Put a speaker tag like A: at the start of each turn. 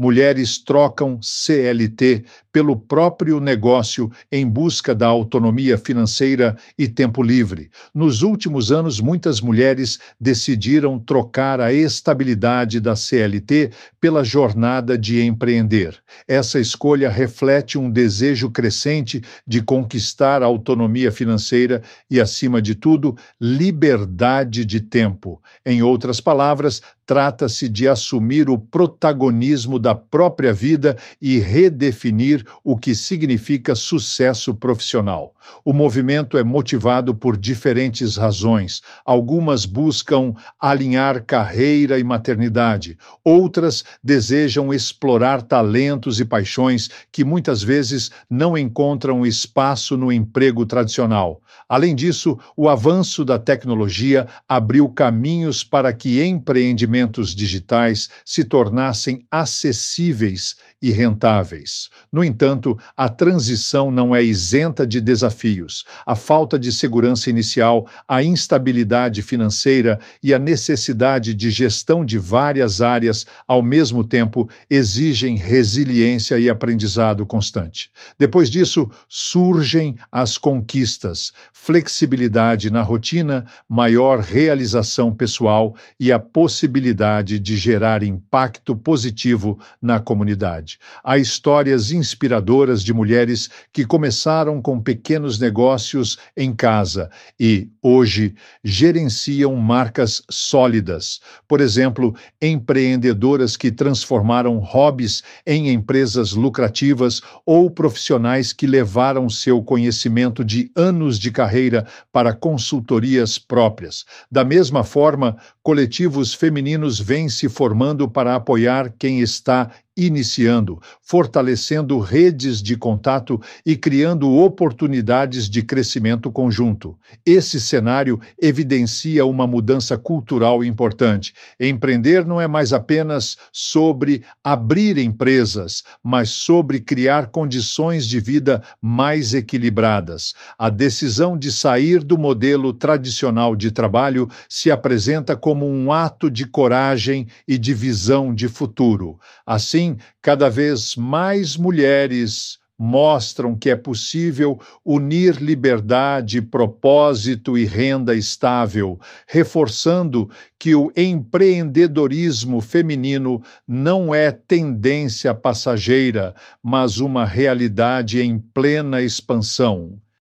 A: mulheres trocam CLT pelo próprio negócio em busca da autonomia financeira e tempo livre. Nos últimos anos, muitas mulheres decidiram trocar a estabilidade da CLT pela jornada de empreender. Essa escolha reflete um desejo crescente de conquistar a autonomia financeira e, acima de tudo, liberdade de tempo. Em outras palavras, trata-se de assumir o protagonismo da própria vida e redefinir o que significa sucesso profissional. O movimento é motivado por diferentes razões. Algumas buscam alinhar carreira e maternidade. Outras desejam explorar talentos e paixões que muitas vezes não encontram espaço no emprego tradicional. Além disso, o avanço da tecnologia abriu caminhos para que empreendimentos digitais se tornassem acessíveis e rentáveis. No entanto, a transição não é isenta de desafios. A falta de segurança inicial, a instabilidade financeira e a necessidade de gestão de várias áreas ao mesmo tempo exigem resiliência e aprendizado constante. Depois disso, surgem as conquistas, flexibilidade na rotina, maior realização pessoal e a possibilidade de gerar impacto positivo na comunidade. Há histórias inspiradoras de mulheres que começaram com pequenos negócios em casa e, hoje, gerenciam marcas sólidas. Por exemplo, empreendedoras que transformaram hobbies em empresas lucrativas ou profissionais que levaram seu conhecimento de anos de carreira para consultorias próprias. Da mesma forma, coletivos femininos vêm se formando para apoiar quem está iniciando, fortalecendo redes de contato e criando oportunidades de crescimento conjunto. Esse cenário evidencia uma mudança cultural importante. Empreender não é mais apenas sobre abrir empresas, mas sobre criar condições de vida mais equilibradas. A decisão de sair do modelo tradicional de trabalho se apresenta como um ato de coragem e de visão de futuro. Assim, cada vez mais mulheres mostram que é possível unir liberdade, propósito e renda estável, reforçando que o empreendedorismo feminino não é tendência passageira, mas uma realidade em plena expansão.